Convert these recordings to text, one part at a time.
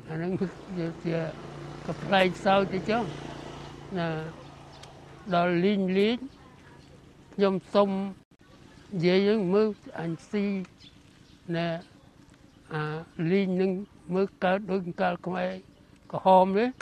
អាហ្នឹងជាកផ្លែសោទៅចុះណាដល់លីងខ្ញុំសុំនិយាយមើលអញស៊ីណែអាលីងនឹងមើលកើតដូចកាលខ្មែរក្រហមទេ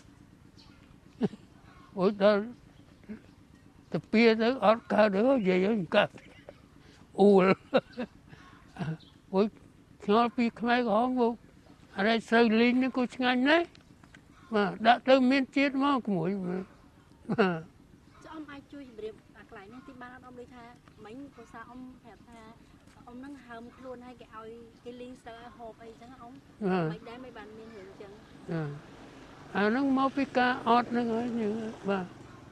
អូដល់ទៅពៀទៅអត់កើតទេនិយាយកើតអ៊ូលអូឆ្ងល់ពីខ្មែរក្រហមមកអរិយស្រូវលីងនេះក៏ឆ្ងាញ់ដែរបាទដាក់ទៅមានជាតិមកក្មួយបាទចាំអាចជួយជម្រាបអាកន្លែងនេះទីបានអត់អមដូចថាមិញភាសាអមប្រាប់ថាអមនឹងហើមខ្លួនឲ្យគេឲ្យគេលីងស្រូវឲ្យហូបអីចឹងអមមិនដែរមិនបានមានរឿងចឹងអាហ្នឹងមកពីការអត់ហ្នឹងហើយបាទ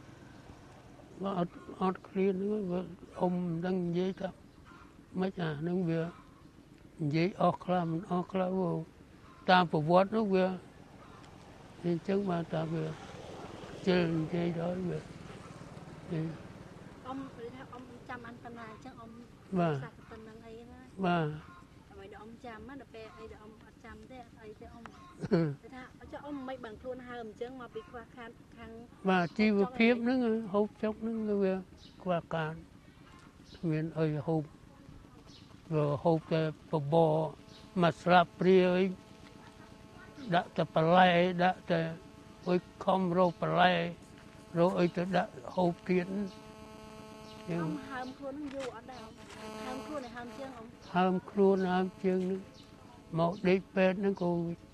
អត់ឃ្លានហ្នឹងអមមិនដឹងនិយាយថាមិនអាហ្នឹងវានិយាយអស់ខ្លះមិនអស់ខ្លះតាមប្រវត្តិនោះវាអញ្ចឹងបានថាវាជិលនិយាយដល់វាអមថាអមចាំអានប៉ុណ្ណាអញ្ចឹងអមបាទសាក់ប៉ុណ្ណឹងអីណាបាទដើម្បីដល់អមចាំណាដល់ពេលអីដល់អមអត់ចាំទេអីទេអមគេថាចុះអមមិនបានខ្លួនហើមអញ្ចឹងមកពីខ្វះខាតខាងបាទជីវភាពហ្នឹងហូបចុកហ្នឹងវាខ្វះខាតគ្មានអីហូបវាហូបតែបបរមកស្លាបព្រាអីដាក់តែបន្លែដាក់តែអុយខំរកបន្លែរកអីទៅដាក់ហូបទៀតអមហើមខ្លួនហ្នឹងយូរអត់ដែរហើមខ្លួនឲ្យហើមជើងអមហើមខ្លួនហើមជើងហ្នឹងមកដេកពេទ្យហ្នឹងក៏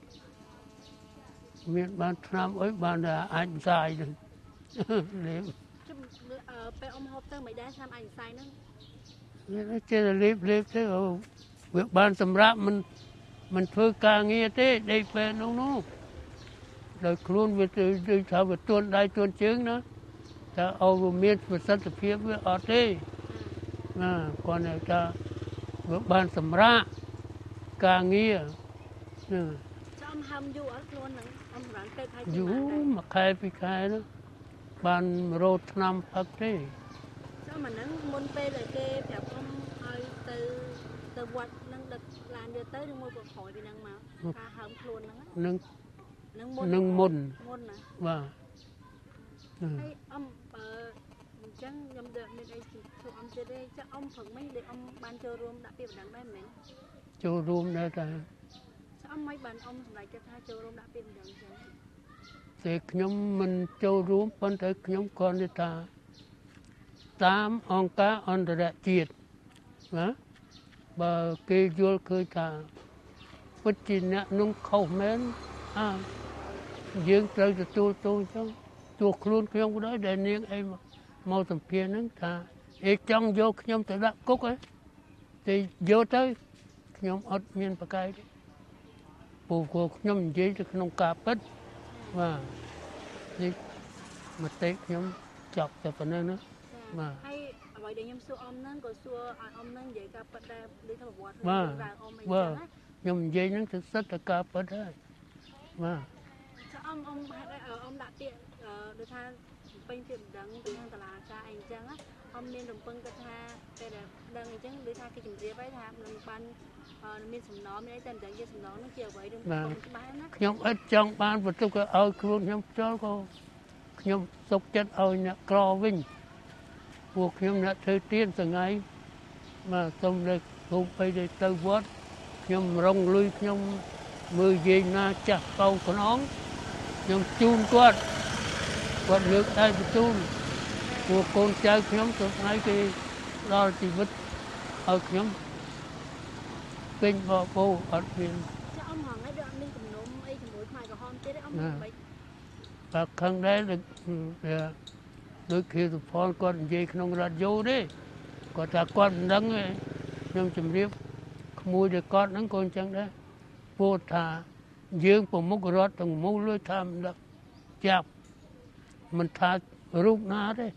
មានបានថ្នាំអុយបានតែអាចផ្សាយហ្នឹងលេបពេលអមហូបទៅមិនដែរថ្នាំអាចផ្សាយហ្នឹងចេះតែលេបទៅវាបានសម្រាប់មិនធ្វើការងារទេដេកពេទ្យនោះដោយខ្លួនវាទៅថាវាទន់ដៃទន់ជើងណាតែឲ្យវាមានប្រសិទ្ធភាពវាអត់ទេណាគាត់ថាវាបានសម្រាប់ការងារចំហើមយូរអត់ខ្លួនហ្នឹងអមសម្រាប់ពេទ្យហើយយូរមួយខែពីរខែនោះបានរោថ្នាំផឹកទេចាំអាហ្នឹងមុនពេលដែលគេប្រាប់អមឲ្យទៅវត្តហ្នឹងដឹកឡានយកទៅនឹងមួយក្រោយពីហ្នឹងមកការហើមខ្លួនហ្នឹងនឹងមុនណាបាទហើយអមអញ្ចឹងខ្ញុំមានអីជួយអមទៀតទេចាអមព្រឹកមិញដែលអមបានចូលរួមដាក់ពាក្យបណ្ដឹងដែរមែនចូលរួមដែរតែអមមិនបានអមសម្រេចចិត្តថាចូលរួមដាក់ពាក្យបណ្ដឹងចឹងតែខ្ញុំមិនចូលរួមប៉ុន្តែខ្ញុំគ្រាន់តែថាតាមអង្គការអន្តរជាតិណាបើគេយល់ឃើញថាពិតជាអ្នកនោះខុសមែនយើងត្រូវទទួលទោសចឹងទោះខ្លួនខ្ញុំក៏ដោយដែលនាងអីមកសម្ភារហ្នឹងថាចង់យកខ្ញុំទៅដាក់គុកហ៎តែយកទៅខ្ញុំអត់មានប្រកែកទេព្រោះខ្ញុំនិយាយទៅក្នុងការពិតបាទនេះមតិខ្ញុំចប់តែប៉ុណ្ណឹងណាបាទហើយអ្វីដែលខ្ញុំសួរអមហ្នឹងក៏សួរឲ្យអមហ្នឹងនិយាយការពិតដែរដូចថាប្រវត្តិរឿងរ៉ាវអមអីចឹងណាខ្ញុំនិយាយហ្នឹងគឺសិតតែការពិតហើយបាទចុះអមអមដាក់ពាក្យដូចថាពេញពាក្យបណ្ដឹងពីខាងតុលាការអីចឹងណាអមមានរំពឹងគិតថាពេលដែលដឹងអីចឹងដូចថាគេជម្រាបហើយថាមិនបានមានសំណងមានអីតែមិនដឹងជាសំណងហ្នឹងជាអ្វីឬមិនច្បាស់ណាខ្ញុំឥតចង់បានបន្ទុកឲ្យខ្លួនខ្ញុំផ្ទាល់ក៏ខ្ញុំសុខចិត្តឲ្យអ្នកក្រវិញពួកខ្ញុំអ្នកធ្វើទៀនថ្ងៃបាទសូមលើករូបបីទៅវត្តខ្ញុំរងលុយខ្ញុំមើលយាយណាចាស់កៅខ្នងខ្ញុំជូនគាត់លើកដៃបញ្ជូនពួកកូនចៅខ្ញុំទៅថ្ងៃគេដល់ជីវិតឲ្យខ្ញុំពេញបបោអត់មានចាអមហងៃដូចអត់មានគំនុំអីជាមួយខ្មែរក្រហមទៀតទេអមមិនបាក់ខឹងដែរដូចគេសុផនគាត់និយាយក្នុងរ៉ាឌីយ៉ូទេគាត់ថាគាត់មិនដឹងទេខ្ញុំជម្រាបក្មួយដែលគាត់ហ្នឹងក៏អញ្ចឹងដែរពោលថាយើងប្រមុខរដ្ឋទាំងមូលលុយថាមិនដឹងចាប់មិនថារូបណាទេ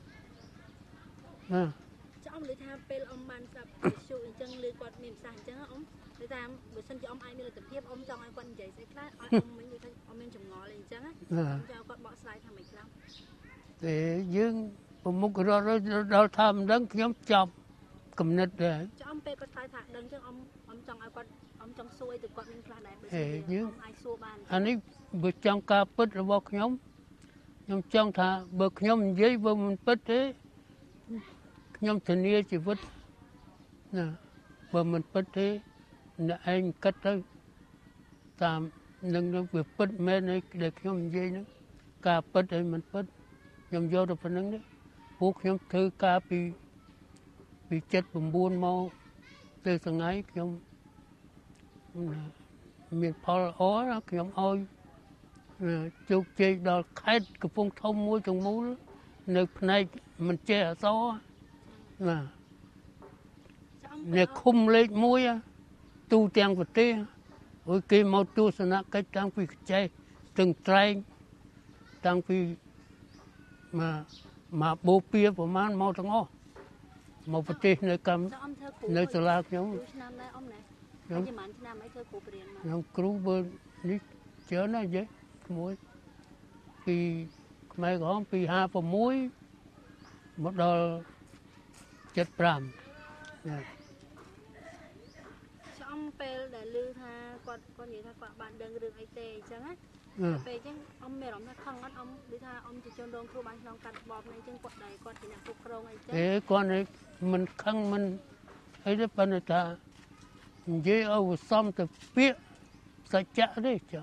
ចាអមលើថាពេលអមបានស្ដាប់វិទ្យុអញ្ចឹងលើគាត់មានប្រសាសន៍អញ្ចឹងអមលើថាបើសិនជាអមអាចមានលទ្ធភាពអមចង់ឲ្យគាត់និយាយស្អីខ្លះឲ្យអមមិញដូចថាអមមានចម្ងល់អីអញ្ចឹងណាចង់គាត់បកស្រាយថាមិនខ្លះទេយើងប្រមុខរដ្ឋដល់ថាមិនដឹងខ្ញុំចាប់គំនិតដែរចាអមពេលគាត់ថាដឹងអញ្ចឹងអមចង់ឲ្យគាត់អមចង់សួរឲ្យទៅគាត់មានខ្លះដែរបើសិនជាអមអាចសួរបានអានេះបើចង់ការពិតរបស់ខ្ញុំចង់ថាបើខ្ញុំនិយាយបើមិនពិតទេខ្ញុំធានាជីវិតណាបើមិនពិតទេអ្នកឯងគិតទៅតាមនឹងវាពិតមែនឯដែលខ្ញុំនិយាយហ្នឹងការពិតឯមិនពិតខ្ញុំយកទៅប៉ុណ្្នឹងទេពួកខ្ញុំធ្វើការពី79មកទៅថ្ងៃខ្ញុំមានផលល្អណាខ្ញុំឲ្យជោគជ័យដល់ខេត្តកំពង់ធំមួយទាំងមូលនៅផ្នែកមិនចេះអក្សរណាអ្នកឃុំលេខ1ទូទាំងប្រទេសអើយគេមកទស្សនកិច្ចតាំងពីខ្ចេះទាំងត្រែងតាំងពីមកបូព៌ាប្រមាណមកទាំងអស់មកប្រទេសនៅកម្ពុជានៅសាលាខ្ញុំឆ្នាំដែរអ៊ំណាខ្ញុំប្រហែលឆ្នាំអីធ្វើគ្រូបរៀនមកខ្ញុំគ្រូបើនេះច្រើនណាស់យេក្មួយពីខ្មែរក្រហមពី56មកដល់75 ចំពេលដែលឮថាគាត់និយាយថាគាត់បានដឹងរឿងអីទេអញ្ចឹងណាពេលអញ្ចឹងអ៊ំមានអារម្មណ៍ថាខឹងអត់អ៊ំដូចថាអ៊ំជាជនរងគ្រោះបានឆ្លងកាត់បបនេះអញ្ចឹងគាត់ជាអ្នកគ្រប់គ្រងអីចឹងគាត់មិនខឹងមិនអីទេប៉ុន្តែថានិយាយឲ្យសំទៅពាក្យសច្ចៈទេចា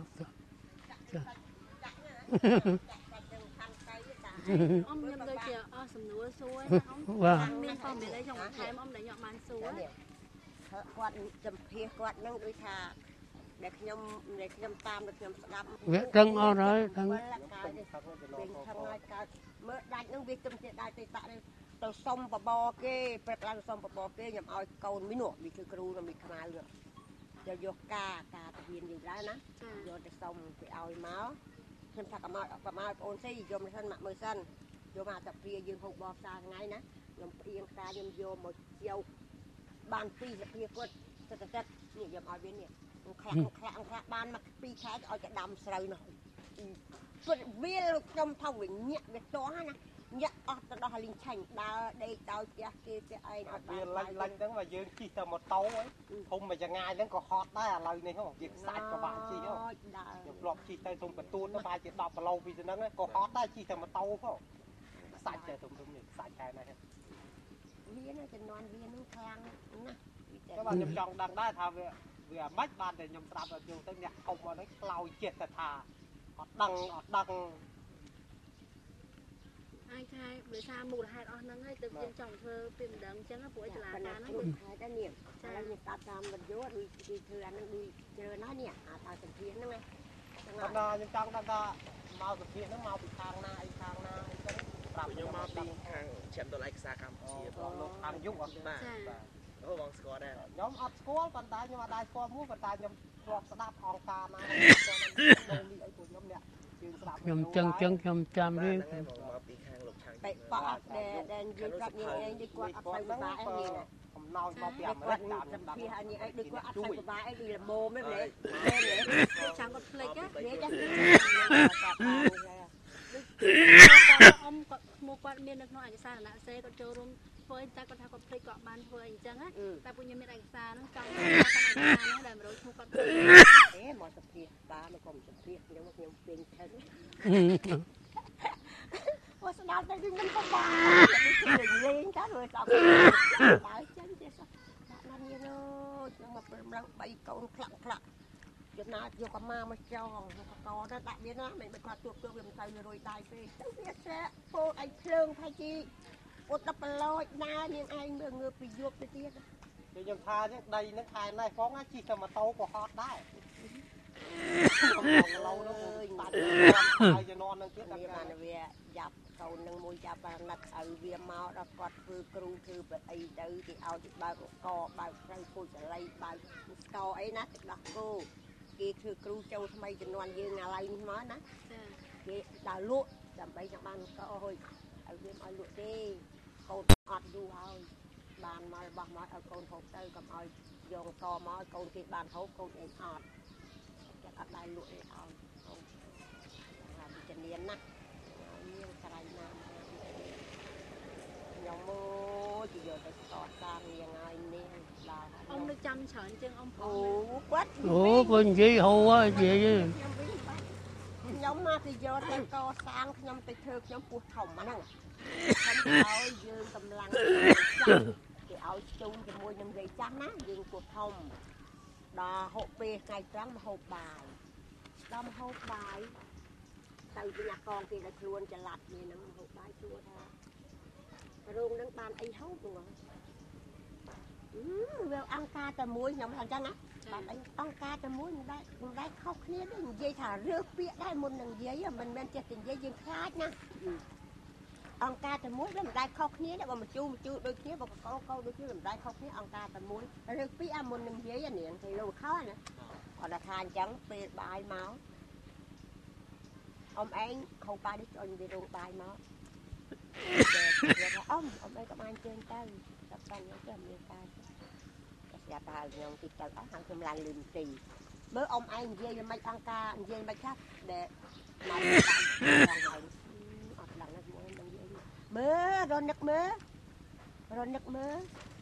អ៊ំខ្ញុំដូចជាអស់សំណួរសួរអ៊ំមានព័ត៌មានអីចង់បន្ថែមអ៊ំដែលខ្ញុំបានសួរគាត់ចម្ភាសគាត់នឹងដូចថាដែលខ្ញុំតាមដែលខ្ញុំស្ដាប់វាដឹងអត់ហើយដឹងពេលខាងហើយកើតមើលដាច់នឹងវាទំជាដាច់ទៅតាក់ទៅសុំបបគេព្រឹកឡើងសុំបបគេខ្ញុំឲ្យកូនមីនោះវាគឺគ្រូនៅមីខ្មៅយកយកការទៅហ៊ានយើងដែរណាយកទៅសុំគេឲ្យមកខ្ញុំថាកុំឲ្យបងអូនស៊ីយកមិនសិនមកមើលសិនយកមកតាព្រាយើងហូបបបសាថ្ងៃណាខ្ញុំផ្អៀងការខ្ញុំយកមកយកបាន2សភាគាត់ទឹកនេះខ្ញុំឲ្យវានេះខ្លាំងបានមក2ខែឲ្យគេដាំស្រូវនោះពុតវាខ្ញុំថាវាញាក់វាទាស់ណាញាក់អស់ទៅដល់លីងឆាញ់ដើរដេកដោយផ្ទះគេផ្ទះឯងអត់បានលាញ់ហ្នឹងមកយើងជិះទៅម៉ូតូហ៎ធំមួយចង្ងាយហ្នឹងក៏ហត់ដែរឥឡូវនេះហ៎វាខ្សាច់ក៏បានជិះហ៎ខ្ញុំធ្លាប់ជិះទៅទុំបន្ទួនទៅប្រហែលជា10គីឡូពីហ្នឹងក៏ហត់ដែរជិះទៅម៉ូតូផងខ្សាច់តែទុំនេះខ្សាច់តែណាវាណាចំនួនវានឹងខ្លាំងណាស់តែបាទខ្ញុំចង់ដឹងដែរថាវាមិនបានតែខ្ញុំស្ដាប់ដល់យើងទៅអ្នកអុំអត់ហ្នឹងខ្លោចចិត្តទៅថាអត់ដឹងអាចថាដោយសារមូលហេតុអស់ហ្នឹងហើយទើបយើងចង់ធ្វើពីម្ដងអញ្ចឹងព្រោះឯតឡាការហ្នឹងគឺហេតុតែនេះចា៎ខ្ញុំតាមវិទ្យុដូចគេធ្វើអាហ្នឹងដូចច្រើនណាស់នេះអាតាមសម្ភារហ្នឹងហ្នឹងហើយខ្ញុំចង់ដឹងថាមកសម្ភារហ្នឹងមកពីខាងណាអីខាងណាអីចឹងប្រាប់ខ្ញុំមកពីខាងឈាមដល់ឯកសារកម្ពុជាលោកខាងយុគអត់បាទអូបងស្គាល់ដែរខ្ញុំអត់ស្គាល់ប៉ុន្តែខ្ញុំអត់ដែរស្គាល់មួយប៉ុន្តែខ្ញុំធ្លាប់ស្ដាប់អង្គការណាខ្ញុំនេះអីពួកខ្ញុំអ្នកជើងស្ដាប់ខ្ញុំចឹងខ្ញុំចាំទេមកពីខាងលោកឆាំងតែប៉អត់ដែលនិយាយប្រាប់នេះឯងដូចគាត់អត់ទៅពិបាកឯងនេះកំណោចមកពីអាមេរិកតាមសម្ភារអានេះឯងដូចគាត់អត់ទៅពិបាកឯងដូចល្មមហ្នឹងលេចាំគាត់ភ្លេចណាវាចាអ៊ំគាត់ឈ្មោះគាត់មាននៅក្នុងឯកសារណសេគាត់ចូលរួមធ្វើតែគាត់ថាគាត់ភ្លេចគាត់បានធ្វើអីចឹងណាតែពួកខ្ញុំមានឯកសារហ្នឹងចង់តាមឯកសារហ្នឹងដែល100ឈ្មោះគាត់ទេមកសម្ភារបានមកសម្ភារខ្ញុំពេញថឹងអូស្ដាប់តែខ្ញុំក៏បានលេងតារួចដល់បាយចឹងទេដាក់ណានេះនោះខ្ញុំមកព្រមឡើង3កូនខ្លាក់ចំណាយកអាម៉ាមកចងកកទៅដាក់វាណាមិនគាត់ទួវាមិនទៅរួយដៃពេកទៅវាស្រាក់ពោតអីភ្លើងផៃជីពុតដល់ប្រឡោចណានាងឯងមើលងើបពីយប់ទៅទៀតខ្ញុំថាចឹងដីនឹងខែណេះផងជិះទៅម៉ូតូក៏ហត់ដែរខ្ញុំឡូវនោះបាត់ហើយជំនាន់នឹងទៀតតែបានវាយ៉ាប់កូននឹងមួយយ៉ាប់បានណាត់ឲ្យវាមកដល់គាត់ធ្វើគ្រូធ្វើអីទៅគេឲ្យបើកកបើកស្រូវពូជចល័យបើកស្កអីណាទឹកដោះគោគេធ្វើគ្រូចូលថ្មីជំនាន់យើងឥឡូវនេះមកណាគេដើរលក់ដើម្បីចង់បានកោហុយឲ្យវាឲ្យលក់ទេកូនអត់យូរហើយបានមករបស់មកឲ្យកូនហូបទៅកុំឲ្យយកកមកឲ្យកូនគេបានហូបកូនឯងអត់ចាក់អត់ដែរលក់ឯងឲ្យកូនថាវិជ្ជានាមណាមានស្រ័យណាស់ខ្ញុំមកជាយកទៅស្កសាងយ៉ាងហើយនេះដល់អ៊ំនៅចាំច្រើនជាងអ៊ំផងអូគាត់អូគាត់និយាយហៅហើយនិយាយខ្ញុំមកគេយកទៅកសាងខ្ញុំទៅធ្វើខ្ញុំពោះធំហ្នឹងខ្ញុំឲ្យយើងកម្លាំងចាស់គេឲ្យជូនជាមួយនឹងយាយចាស់ណាយើងពោះធំដល់ហូបពេលថ្ងៃត្រង់មកហូបបាយដល់មកហូបបាយទៅវិញអាកងគេដល់ខ្លួនចល័តនេះហ្នឹងហូបបាយជួថារោងហ្នឹងបានអីហូបហ្នឹងវាអង្គការតែមួយខ្ញុំថាអញ្ចឹងណាបានអីអង្គការតែមួយមិនដែរខុសគ្នាទេនិយាយថារើសពាក្យដែរមុននឹងនិយាយមិនមែនចេះតែនិយាយយើងខ្លាចណាអង្គការតែមួយវាមិនដែរខុសគ្នាទេបើមកជូដូចគ្នាបើកកោដូចគ្នាមិនដែរខុសគ្នាអង្គការតែមួយរើសពាក្យមុននឹងនិយាយនាងគេលោកខោណាគាត់ថាអញ្ចឹងពេលបាយមកអ៊ំឯងហូបបាយនេះអញនិយាយរោងបាយមកគេថាអ៊ំឯងក៏បានជើងទៅតែតែខ្ញុំទៅមានការស្រាប់ថាខ្ញុំទីទៅអស់ខាងខ្ញុំឡើងលឺមទីមើលអ៊ំឯងនិយាយមិនអង្គការនិយាយមិនចាស់ដែលមកបានអត់ដឹងណាមួយនឹងនិយាយមើលរនឹកមើលអត់ដឹងរនឹក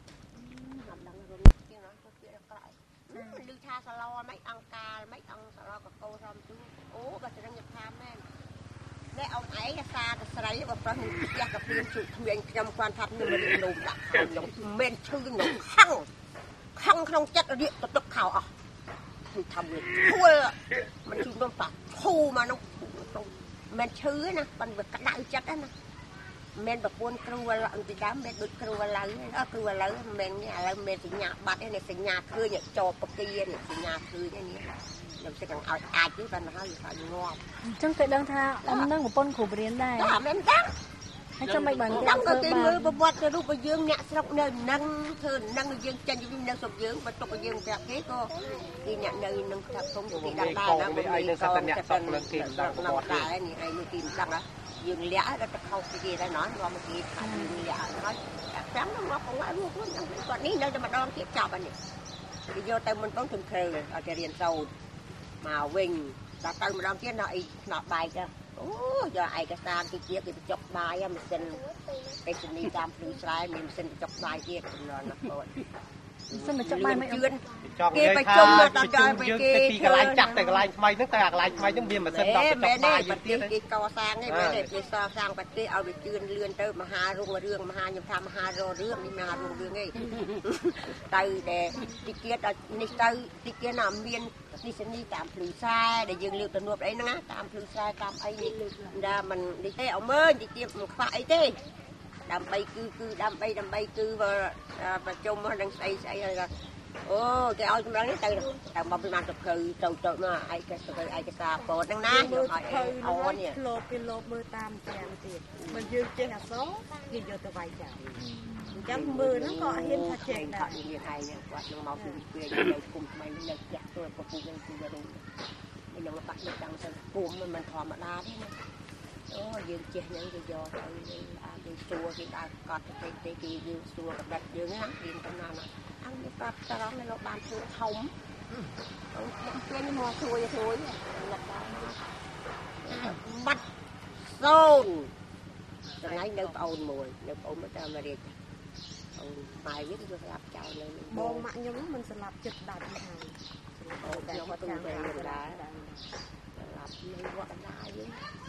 គេណាទៅពាក្យក្រោយលឺថាសាឡមិនអង្គការមិនអង្គសាឡកកោរំទូអូបើទៅនឹងថាមែននេះអ៊ំឯងសាទៅស្រីបើប្រុសនឹងផ្ទះកាព្រៀនជួយគ្មានខ្ញុំគាត់ថាខ្ញុំរៀននោះដាក់ខ្ញុំមិនឈឺខ្ញុំខំក្នុងចិត្តរៀកទៅទឹកខោអស់គឺថាវាធ្វើមិនជឿនំតាធូមកនោះមិនឈឺណាប៉ុន្តែក្តៅចិត្តណាមិនប្រពន្ធគ្រូអន្តដើមមិនដូចគ្រូឥឡូវគ្រូឥឡូវមិនឥឡូវមិនសញ្ញាបាត់ទេសញ្ញាឃើញចោបបកានេះសញ្ញាឃើញនេះខ្ញុំsẽឲ្យអាចទេប៉ុន្តែហើយថាងាប់អញ្ចឹងគេដឹងថាអ៊ំនឹងប្រពន្ធគ្រូបរៀនដែរចាមិនដឹងហើយចាំមិនបានគេគេមើលប្រវត្តិទៅរូបយើងអ្នកស្រុកនៅនឹងធ្វើនឹងយើងចេញពីនៅស្រុកយើងបើទុកយើងប្រាប់គេក៏គេអ្នកនៅនឹងថាធំទីដល់ដែរណាមិនអីសត្វអ្នកស្រុកនឹងគេដឹងប្រវត្តិដែរនេះឯងនេះគេមិនដឹងយើងលាក់ដល់ទៅខុសពីគេដែរណោះនាំមកគេថាយើងលាក់ហើយចាំមកមកបងឲ្យខ្លួនគាត់នេះនៅតែម្ដងទៀតចាប់អានេះគេយកទៅមិនបងជំគ្រូឲ្យទៅរៀនសូត្រមកវិញដល់ទៅម្ដងទៀតដល់អីខ្នោបាយទៅអូយកឯកសារទីទៀតគេបញ្ចុកបាយម៉ាស៊ីនអេសនីតាមភ្លឺស្រែមានម៉ាស៊ីនបញ្ចុកបាយទៀតចំណន់ណាគាត់សិនបញ្ចុកបាយមិនអឿនគេប្រជុំមកដល់គេទីកន្លែងចាស់តែកន្លែងថ្មីហ្នឹងតែកន្លែងថ្មីហ្នឹងមានម៉ាស៊ីនដល់បញ្ចុកបាយយើងទៀតគេកសាងឯងមែនទេគេសាងប្រទេសឲ្យវាជឿនលឿនទៅមហារឿងមហាខ្ញុំថាមហារឿងនេះមហារឿងឯងទៅដែលទីទៀតដល់នេះទៅទីទៀតណាមាននេះសនីតាមភ្លឺខ្សែដែលយើងលើកទៅនួបអីហ្នឹងណាតាមភ្លឺខ្សែតាមអីនេះថាมันនេះទេអមើលទីទៀតមិនខ្វះអីទេដើម្បីគឺដើម្បីគឺប្រជុំនឹងស្អីហើយអូគេឲ្យកម្លាំងនេះទៅមកពីបានទៅព្រៅទៅមកឯកសារពតហ្នឹងណាយកឲ្យអូននេះគេលោបមើលតាមទាំងទៀតមិនយើងចេះអសរគេយកទៅវាយចាអញ្ចឹងមើលហ្នឹងក៏ហ៊ានថាចេះដែរយើងឯងគាត់នឹងមកពីពេលនៅគុំថ្មីនៅផ្ទះធ្វើពពុះនឹងគឺរូបនេះនឹងបាក់នៅតាំងទៅគុំមិនធម្មតាទេណាអូយើងចេះហ្នឹងគេយកទៅគេសួរគេដើរកត់ទៅគេយើងសួរកម្រិតយើងណារៀនតំណានអញប្រាប់តរងនៅលោកបានធ្វើធំខ្ញុំពេញមកជួយលឹកដល់បាត់សូនថ្ងៃនៅប្អូនមួយនៅប្អូនមកទៅអាមេរិកអូនបាយវិញយកស្លាប់ចោលនៅបងម៉ាក់ខ្ញុំមិនស្លាប់ចិត្តដាច់ហើយអូខ្ញុំទៅតែដែរស្លាប់នៅវត្តដាយើង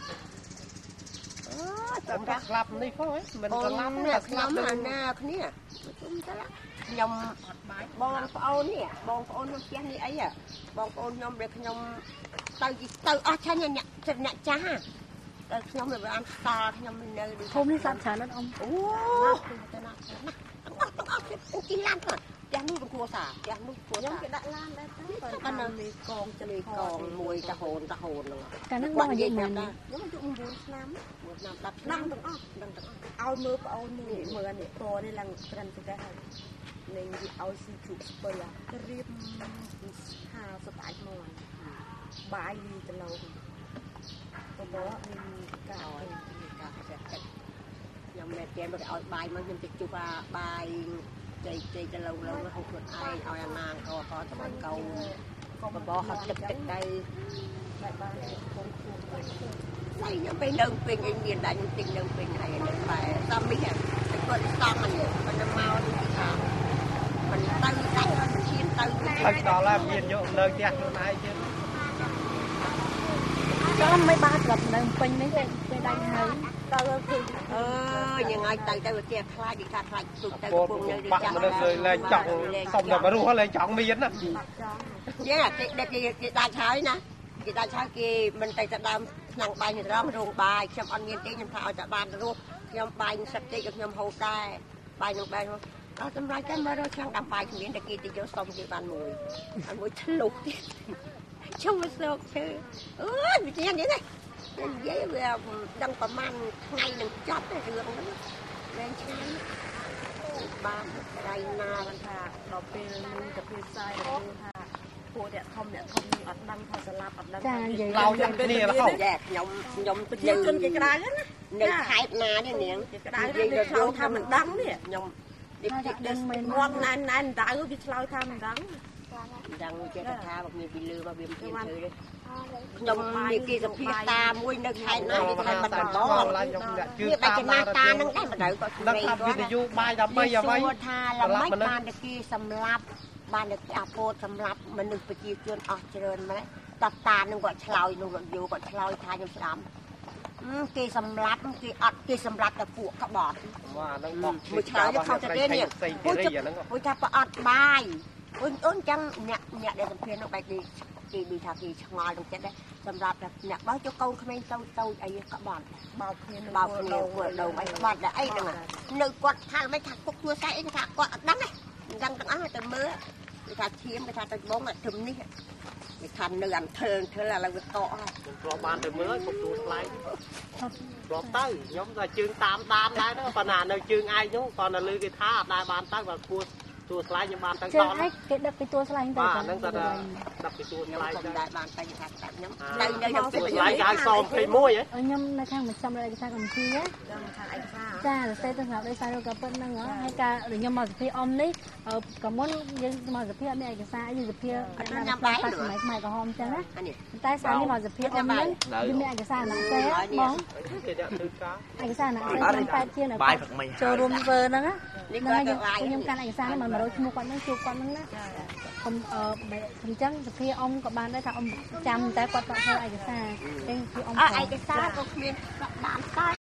តែស្លាប់នេះផងមិនស្លាប់នេះស្លាប់ណាគ្នាខ្ញុំបងប្អូននេះបងប្អូនក្នុងផ្ទះនេះអីបងប្អូនខ្ញុំដែលខ្ញុំទៅអស់ឆាញ់អ្នកចាស់តែខ្ញុំមិនបានស្គាល់ខ្ញុំនៅភូមិនេះសាប់ច្រើនណាស់អ៊ំអូទៅណាអស់ទីឡានគាត់ផ្ទះនោះគ្រួសារផ្ទះនោះគ្រួសារខ្ញុំគេដាក់ឡានដែរតែគាត់នៅមានកងចលីកងមួយតាហូនហ្នឹងកាលហ្នឹងបងនិយាយមែនខ្ញុំអាយុ9ឆ្នាំ10ឆ្នាំទាំងអស់ឲ្យមើលប្អូនមួយមើលនេះតនេះឡើងក្រិនទៅដែរហើយនឹងឲ្យស៊ីជូបស្ពៃទៅរៀប50អាចមកបាយលីទៅឡូវបបមានការចាស់ទឹកខ្ញុំមែនតែមកឲ្យបាយមកខ្ញុំទៅជុបបាយជ័យទៅឡូវហូបខ្លួនឯងឲ្យអាណាក៏ត្បាញកោក៏បបហត់ទឹកទៅតែបានពុំខ្លួនខ្ញុំទៅនៅពេញឯងមានដែរខ្ញុំទិញនៅពេញហើយនៅបែតាមនេះតែគាត់ស្តង់ហ្នឹងមិនមកនេះថាមិនទៅដាច់មិនឈានទៅដល់ហើយមានយកលើផ្ទះខ្លួនឯងទៀតចុះ mấy ba gặp đang pin mấy cái đây hay tao thì ยังไงไต่แต่เตี้ยคลายดีค่ะคลายสุดแต่ cô พวกเนี่ย bạn màเลยlên trọng xong rồi mà rú lên trọng miên á เนี่ยเด็กกีตาใช้นะกีตาใช้กีมันไต่จะดำหนังใบเห็นร้องโรงใบชมอันเงียนตีชมเอาจากบ้านรู้ชมใบสักตีกับชมโฮได้ใบหนึ่งใบเอาทำไรกันมาเราช่างดำใบเขียนตะกี้ตีเยอะส่งที่บ้านมวยอันมวยฉลุกช่างมาโศกเธอวิธีนี้ไงเยอะเลยดังประมาณไงหนึ่งจับได้เรื่องนั้นแรงใช้บ้านไรนามันค่ะเราเป็นกับเป็นทรายเราเป็นค่ะโคเนี่ยทอมมีอัดดังทอสลับอัดดัง lau nhầmนี่แล้วเขาแยกยมเป็นยืนกระดาษนะหนึ่งไทป์นาเนี่ยเนี่ยกระดาษเนี่ยเราทำมันดังเนี่ยยมเด็กเดินงอนนั่นตาก็ไปเล่าทำมันดังเจ้าท่าบอกมีบิลือมาเบียมเทียนเฉยเลยยมมีกี่สัมผัสตามวยนึกไทยนาที่ไทยมันบ่เนี่ยไปจะหน้าตานั่งได้มาเดี๋ยวก็นั่งทำวิทยุใบดำใบยาใบทาละไม่บานตะกี้สำลับบ้านเด็กอาโปสำลับมันนึกไปจีจนออกเจริญมาแล้วตัดตาหนึ่งก็เฉลยหนึ่งก็อยู่ก็เฉลยทายยมสามกีสำลับกีอัดกีสำลับแต่ปวกกระบอกมือเฉลยจะเข้าจะเล่นเนี่ยผู้ชายประอัดใบจังเนี่ยเดี๋ยวสัมเพลเอาไปกีดูชากีชงอยตรงเจ็ดได้สำหรับเนี่ยบ้าเจ้าเก่าขมิ้นเต้าไอ้กระบอกเบาเนี่ยปวดđầuไอ้กระบอกแต่ไอ้นั่นหนึ่งกดทานไม่ถักพวกตัวใส่ไอ้ถักกดนั่นไงดังตั้งอ้าแต่เมื่อไปทานเทียมไปทานตะบงอ่ะถึงนี่ไปทานเนื้อเธออะไรก็โตอ่ะรอบ้านแต่เมื่อพวกตัวไล่รอตั้งย้อมแต่จึงตามได้เนาะขนาดเราจึงไอ้นู้ตอนนั้นลือกีท่าได้บ้านตั้งแบบตัวสไลด์ยังบ้านตั้งตอน cái đập cái tua slide บ้านนั่งแต่ดับไปตัวสไลด์ได้บ้านไปทานแต่น้ำได้ตัวสไลด์ย้ายซอมไปมุ้ย nhâm này khang 100 lại cái sao cầm chi á cha là xe tương hợp đây sao đâu cả bên năng á hay cả để nhâm mà phi om đấy cảm ơn mà phi mẹ cái sao như phi mày có hôm chân á tay sao như mà phi om đấy như mẹ cái sao nè xe bóng cái sao nè xe tay chia nè cho room vơ nó á nhâm can cái sao mà đôi mua quán nó chụp quán nó không không chân phi ông có bàn đấy thà ông chăm tay quạt quạt thôi cái sao cái phi ông ai cái sao có khuyên bạn tay